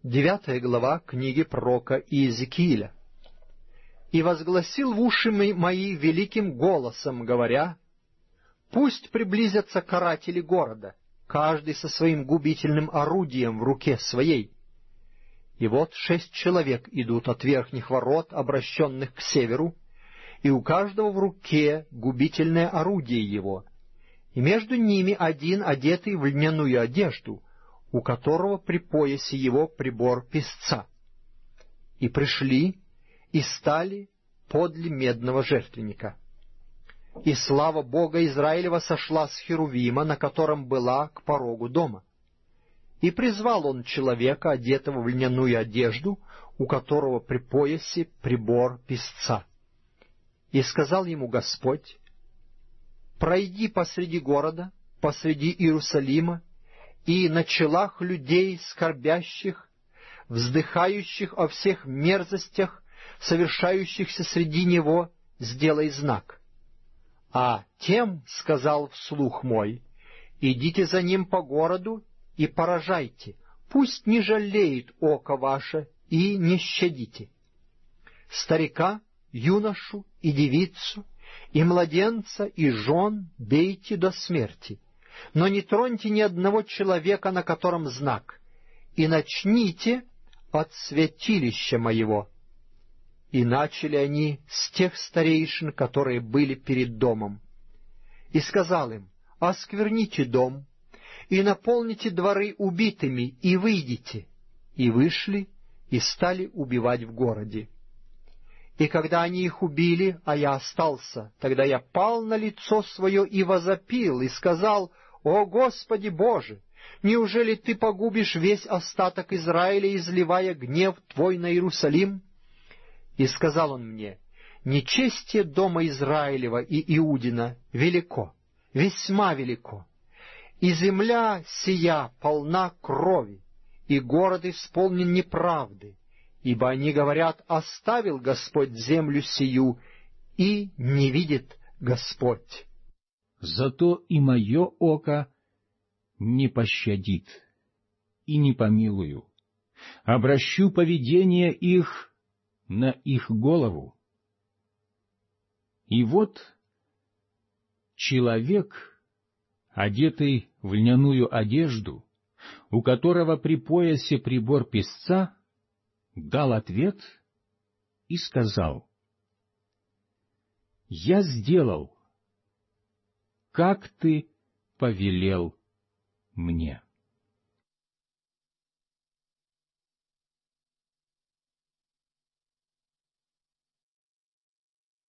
9 глава книги пророка Иезекииля. «И возгласил в уши мои великим голосом, говоря: пусть приблизятся каратели города, каждый со своим губительным орудием в руке своей. И вот 6 человек идут от верхних ворот, обращенных к северу, и у каждого в руке губительное орудие его, и между ними один, одетый в льняную одежду, у которого при поясе его прибор песца. И пришли, и стали подле медного жертвенника. И слава Бога Израилева сошла с Херувима, на котором была, к порогу дома. И призвал он человека, одетого в льняную одежду, у которого при поясе прибор песца. И сказал ему Господь: пройди посреди города, посреди Иерусалима, и на челах людей скорбящих, вздыхающих о всех мерзостях, совершающихся среди него, сделай знак. А тем, сказал вслух мой, идите за ним по городу и поражайте, пусть не жалеет око ваше, и не щадите. Старика, юношу и девицу, и младенца, и жен бейте до смерти, но не троньте ни одного человека, на котором знак, и начните от святилища моего». И начали они с тех старейшин, которые были перед домом. И сказал им: оскверните дом, и наполните дворы убитыми, и выйдите. И вышли, и стали убивать в городе. И когда они их убили, а я остался, тогда я пал на лицо свое и возопил, и сказал: «О Господи Боже! Неужели Ты погубишь весь остаток Израиля, изливая гнев Твой на Иерусалим?» И сказал он мне: «Нечестие дома Израилева и Иудина велико, весьма велико, и земля сия полна крови, и город исполнен неправды, ибо они говорят: оставил Господь землю сию, и не видит Господь». Зато и мое око не пощадит, и не помилую. Обращу поведение их на их голову. И вот человек, одетый в льняную одежду, у которого при поясе прибор песца, дал ответ и сказал: «Я сделал, как ты повелел мне».